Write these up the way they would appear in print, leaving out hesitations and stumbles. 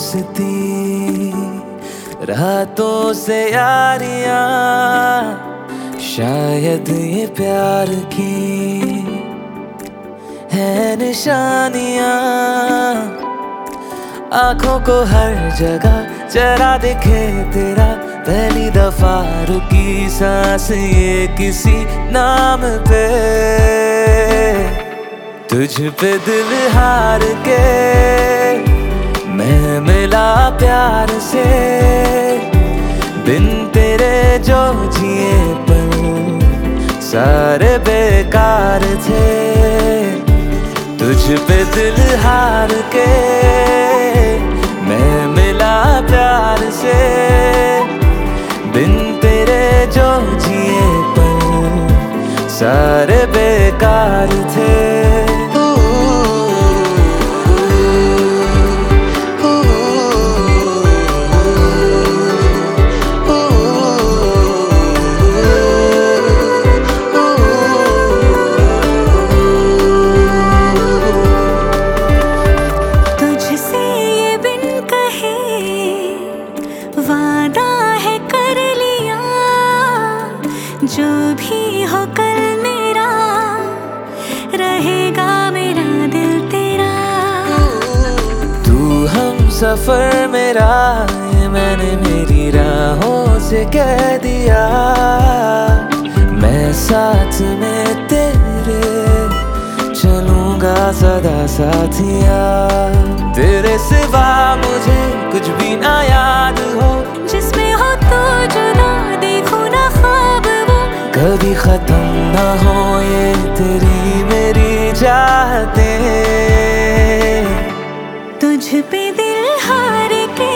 दोस्ती, रातों से यारियां, शायद ये प्यार की है निशानियां। आंखों को हर जगह जरा दिखे तेरा, पहली दफा रुकी सांस ये किसी नाम पे। तुझ पे दिल हार के मैं मिला प्यार से, बिन तेरे जो जिए पल सारे बेकार थे। तुझ पे दिल हार के मैं मिला प्यार से, बिन तेरे जो जिए पल सारे बेकार थे। जो भी हो कल मेरा, रहेगा मेरा दिल तेरा। तू हम सफर मेरा, ये मैंने मेरी राहों से कह दिया। मैं साथ में तेरे चलूंगा सदा साथिया। तेरे सिवा मुझे कुछ भी ना याद हो, जिसमें हो तो जुदा देखो ना ख्वाब वो, कभी खत्म ना हो ये तेरी मेरी चाहतें। तुझ पे दिल हार के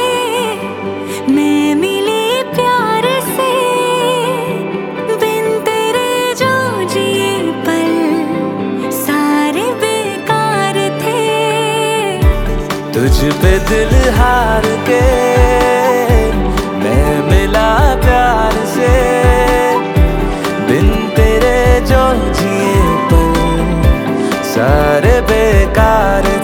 मैं मिली प्यार से, बिन तेरे जो जिए पल सारे बेकार थे। तुझ पे दिल हार के मैं मिला प्यार से, बिन तेरे जो जिए पल सारे बेकार